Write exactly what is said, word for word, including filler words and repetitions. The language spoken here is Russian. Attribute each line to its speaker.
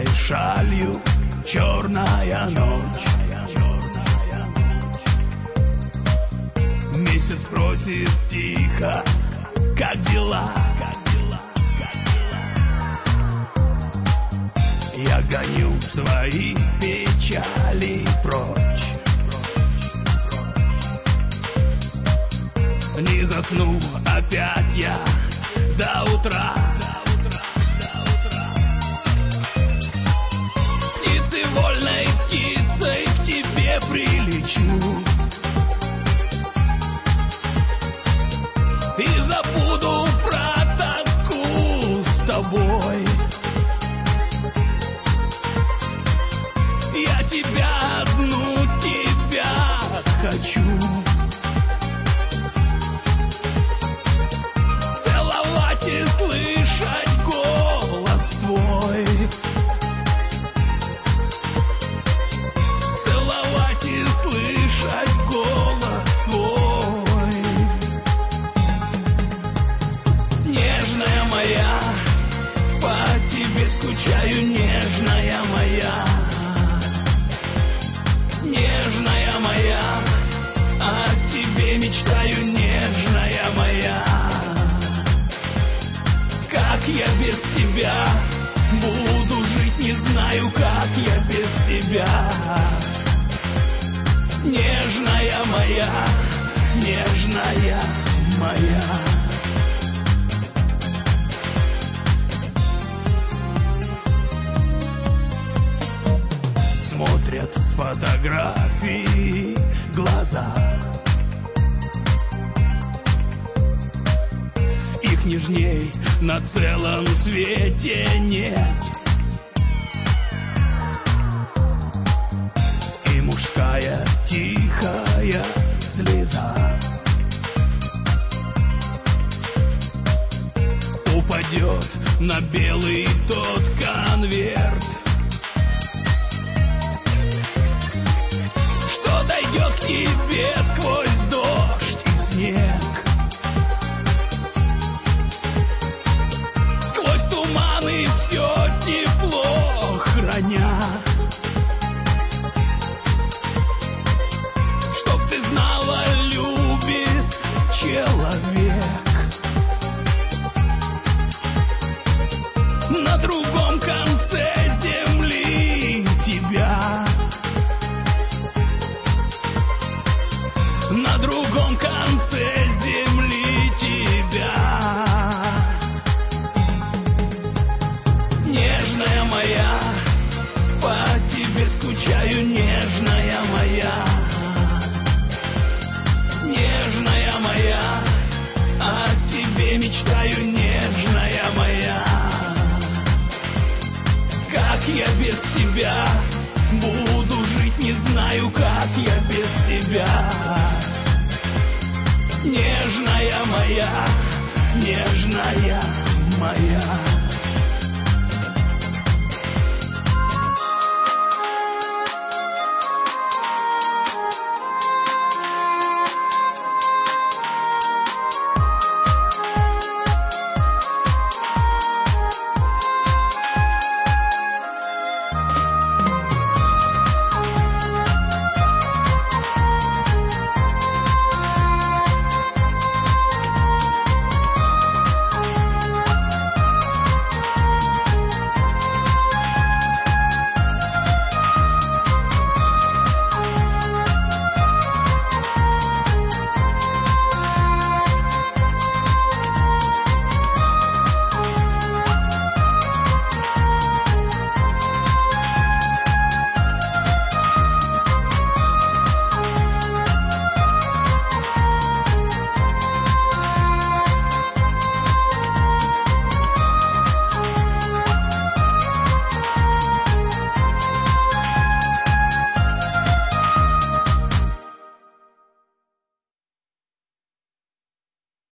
Speaker 1: черной шалью, черная ночь. Месяц просит тихо, как дела? Я гоню свои печали прочь. Не засну опять я до утра. Птицей, вольной птицей к тебе прилечу и забуду про тоску с тобой. Я тебя одну, тебя хочу. Целовать и слышать голос твой. Целовать и слышать голос твой. Нежная моя, по тебе скучаю, нежная моя. Нежная моя, о тебе мечтаю, нежная моя. Как я без тебя буду жить, не знаю, как я без тебя. Нежная моя, нежная моя. Смотрят с фотографий глаза. Их нежней на целом свете нет. И мужская тихая слеза упадет на белый тот конверт, дойдет к тебе сквозь дождь и снег, сквозь туманы все тепло храня. Чтоб ты знала, любит человек на другом конце земли тебя. На другом конце земли тебя. Нежная моя, по тебе скучаю, нежная моя. Нежная моя, о тебе мечтаю, нежная моя. Как я без тебя буду жить, не знаю, как я без тебя. Нежная моя, нежная моя.